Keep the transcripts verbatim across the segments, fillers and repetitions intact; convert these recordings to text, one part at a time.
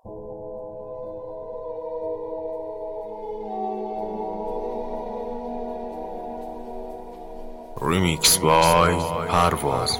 Remix by پرواز.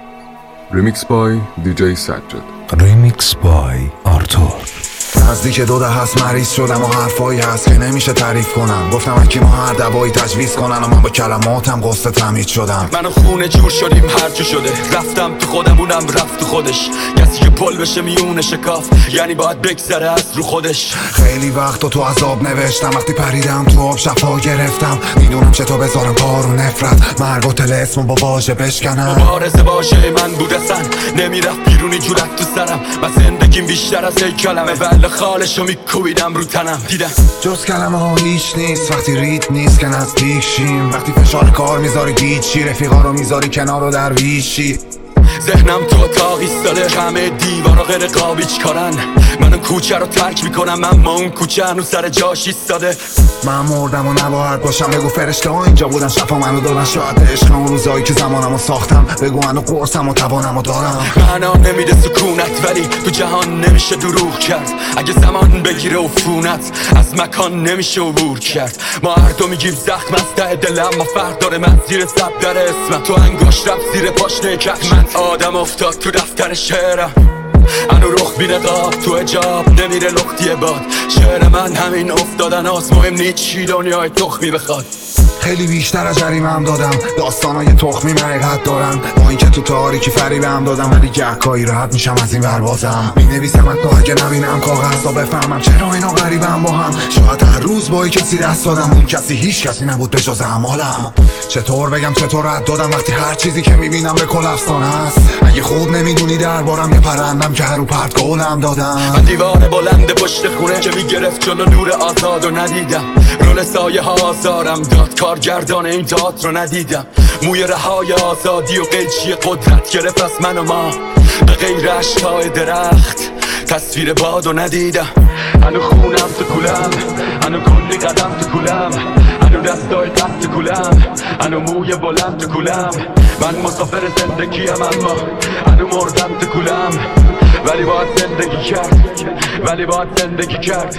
Remix by دی جی سجاد. Remix by آرتور. نزدیک دو ده هست مریض شدم و حرفایی هست که نمیشه تعریف کنم. گفتم حکیما هر دوایی تجویز کنن و من با کلماتم قصه تمهید شدم. من و خونه جور شدیم هرچی شده، رفتم تو خودم اونم رفت تو خودش. کسی که پل بشه میونه شکاف یعنی باید بگذره از رو خودش. خیلی وقت تو عذاب نوشتم، وقتی پریدم تو آب شفا گرفتم. میدونم چطور بذارم کار و نفرت، مرگ و طلسم با واژه بشکنم. مبارزه واژه من بود اصلا نمیرفت بیرونی جورت تو سرم. من زندگیم بیشتر از یک کلمه ولی خالشو میکوبیدم رو تنم. دیدم جز کلمه ها هیچ نیست وقتی ریت نیست که نزدیک شیم. وقتی فشار کار میذاری گیچی، رفیقا رو میذاری کنار و درویشی. ذهنم تو اتاق ایستاده، همه دیوارا غیر قابیچ کارن. من اون کوچه رو ترک میکنم اما اون کوچه هنوز سر جاش ایستاده. من مردم و نباید باشم، بگو فرشته ها اینجا بودن شفا منو دادن. شاید عشق اون روزایی که زمانمو ساختم، بگو منو قرصم و توانمو دارم. معنا نمیده سکونت ولی تو جهان نمیشه دروغ کرد. اگه زمان بگیره عفونت از مکان نمیشه عبور کرد. ما هر دو میگیم زخم از ته دلم، ما فرق داره من زیر سب در اسمم. تو انگشت رفت زیر پاشنه کف، من آدم افتاد تو دفتر شعرم. انو رخ بی نقاب تو حجاب نمیره لختی باد. شعر من همین افتادن هاست، مهم نیست چی دنیای تخمی بخواد. خیلی بیشتر از جریمه هم دادم، داستانای تخمی حقیقت دارن. با اینکه تو تاریکی فریبه هم دادم ولی گهگاهی راحت میشم از این ور بازم. مینویسم تا اگه نبینم کاغذ تا بفهمم چرا اینا غریبم با هم. شاید هر روز با کسی دست دادم، اون کسی هیچ کسی نبود به جز اعمالم. چطور بگم چطور رد دادم وقتی هر چیزی که میبینم به کل افسانه است. اگه خوب نمیدونی دربارم یه پرندم که هر رو پرت گلم دادم. من دیوار بلند پشت خونه که میگرفت جلو نور آزاد و ندیدم. رول سایه ها آزارم داد، کارگردان این تئاتر رو ندیدم. موی رهای آزادی و قیچی قدرت گرفت از من و ما، به غیر اشکای درخت تصویر بادو ندیدم. هنو خونم تو کولم، هنو کلی قدم تو کولم، هنو دستای پس تو کولم، هنو موی بلند تو کولم. من مسافر زندگیم اما هنو مردم تو کولم. ولی باید زندگی کرد، ولی باید زندگی کرد.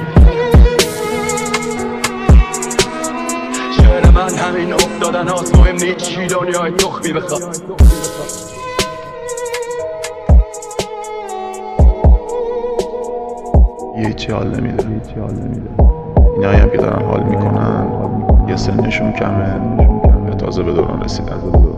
شعر من همین افتادن هاست، مهم نیست چی دنیای تخمی بخواد. یه چی حال نمیده، اینایی هم که دارن حال میکنن یه سنشون کمه یا تازه به دوران رسیدن.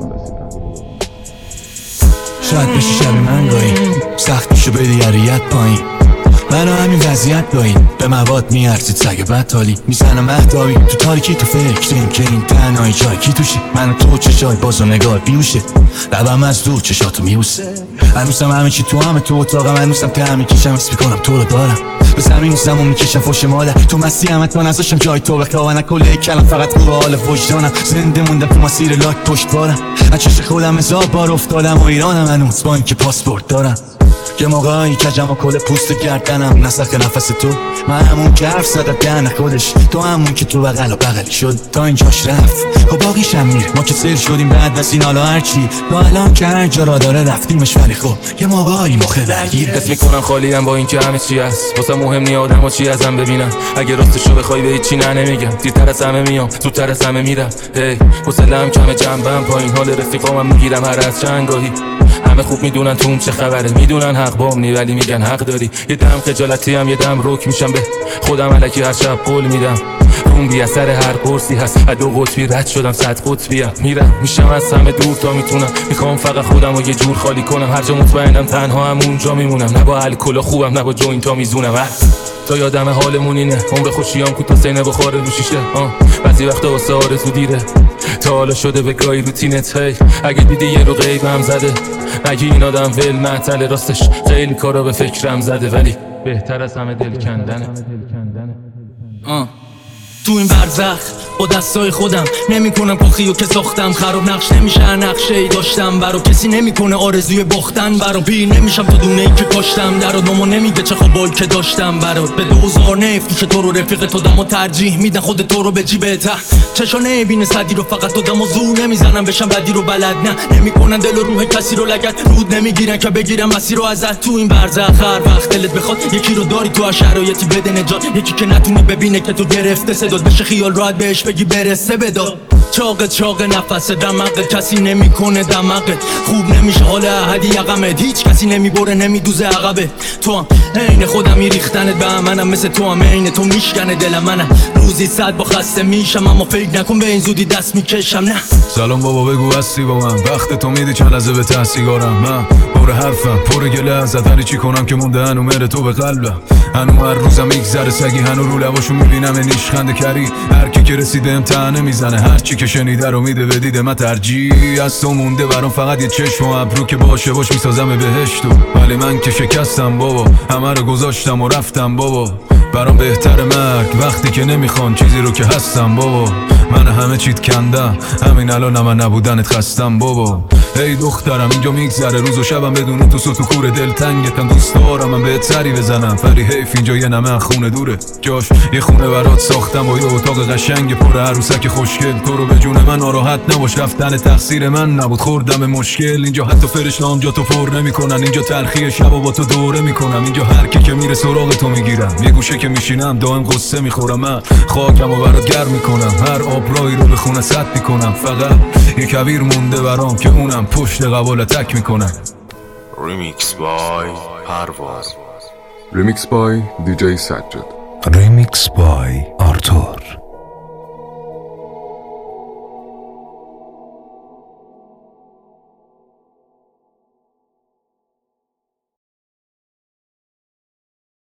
شاید بشی شب من گاهی سخت میشه به دیگریت پایین. منو همین وضعیت داریم به مواد میارزید سگ بدتالی. میزنم مهدابی تو تاریکی تو فکرین که این تنهایی جای کی توشی. منو تو چشای باز و نگاه بیوشه، لبم از دور چشاتو میوسه. هنوزم همه چی تو همه تو اتاقم، هنوزم ته میکشم اسم میکنم تو رو دارم. به زمین زمون میکشم فوش مادر، تو مسیح همت من ازشم جای تو بخواه. نکله کلم فقط رو حال وجدانم، زنده موندم تو مسیر لاک پشت بارم. از چشم خودم هزار بار افتادم و ایرانم هنوز با اینکه پاسپورت دارم. یه موقعی کجم و کل پوست گردنم نسخ نفس تو. من همون که حرف زدت دهن خودش، تو همون که تو بغل و بغلی شد تا اینجاش رفت. خب باقیش هم میره، ما که سیر شدیم بعد از این حالا هرچی. تو الان که هر جا را داره رفتیمش ولی خب یه موقعی مخه درگیر. حس میکنم خالیم با این که همه چی هست، واسه مهم نی آدم ها چی ازم ببینن. اگه راستشو بخوای به هیچی نه نمیگم، دیرتر از همه میام زودتر از همه میرم. هی حوصله‌ام کمه جنبم پایین، حال رفیقامم میگیرم هر از چنگاهی. همه خوب میدونن تو اون چه خبره، میدونن حق بام نی ولی میگن حق داری. یه دم خجالتی هم یه دم رک میشم به خودم، الکی هر شب قول میدم روم بی اثر هر قرصی هست. از دو قطبی رد شدم صد قطبیم، میرم میشم از همه دور تا میتونم. میخوام فقط خودم رو یه جور خالی کنم، هر جا مطمئنم تنها هم اونجا میمونم. نه با الکل خوبم نه با جوینتا میزونم. تا یادم حالمون اینه، عمر خوشیام کوتاه سینه بخوره رو شیشه. بعضی وقتا واسه آرزو دیره، تا حالا شده به گاهی روتینت. هی اگه دیدی یه رو غیبم زده، نگی این آدم ول معطل، راستش خیلی کارا به فکرم زده ولی بهتر از همه دل کندنه. آه تو این برزخ با دستای خودم نمیکنم کاخیو که ساختم خراب نقش نمیشه نقشه‌ای داشتم برا کسی نمیکنه آرزوی باختن برا پیر نمیشم تو دونه‌ای که کاشتم در آدمو نمیگه چه خوابایی که داشتم برات به دوزار نفروشه تو رو رفیق تو دمو ترجیح میدن خود تو رو به جیبته چشا نمیبینه صدی رو فقط تو دمو زور نمیزنم بشم بدی رو بلد نه نمیکنن دل و روح کسی رو لگد رود نمیگیرن که بگیرم مسیر رو ازت تو این برزخ هر وقت دلت بخواد یکی رو داری تو شرایطی بده نجات یکی که نتونه ببینه که تو گرفته صدات بشه خیال راحت بهش بگی برسه بداد چاق چاق نفس دماغت کسی نمیکنه دماغت خوب نمیشه حال احدی یقمت هیچ کسی نمیبره نمیدوزه عقبه تو هم عین خودم ریختنت به منم مثل تو هم عین تو میشکنه دل منم روزی صد با خسته میشم اما فکر نکن به این زودی دست میکشم نه سلام بابا بگو هستی با من وقت تو میدی چند لحظه به ته سیگارم من پر حرفم پر گله ازت هری چی کنم که مونده هنو مره تو به قلبم هنو هر روزم میگذره سگی هنو رو لباشو میبینم نیشخنده کری هر کی که رسیده امتحانه میزنه هر چی که شنیده رو میده به دیده من ترجیح از تو مونده برام فقط یه چشم و ابرو که باشه باش میسازم بهشتو ولی من که شکستم بابا همه رو گذاشتم و رفتم بابا برام بهتر مرگ وقتی که نمیخوان چیزی رو که هستم بابا من همه چیت کندم همین الان من نبودنت خستم بابا ای دخترم اینجا میگذره روز و شبم بدون تو سوت و کور دل تنگتم دوست دارم من بهت سری بزنم فری حیف اینجا یه نمه خونه دوره جاش یه خونه برات ساختم با یه اتاق قشنگ پر عروسک خوشگل تو رو به جون من ناراحت نباش رفتن تقصیر من نبود خوردم به مشکل اینجا حتی فرشته‌ام جا تو پر نمیکنن اینجا تلخی شبا با تو دوره میکنم اینجا هر کی که میره سراغ تو میگیرم یه گوشه که میشینم دائم قصه میخورم من خاکم و برات گرم میکنم هر آبرایی رو به خونه سد میکنم فقط یه کویر مونده برام که اونم پشت قبال تک میکنم Remix by پرواز Remix by دی جی سجاد Remix by آرتو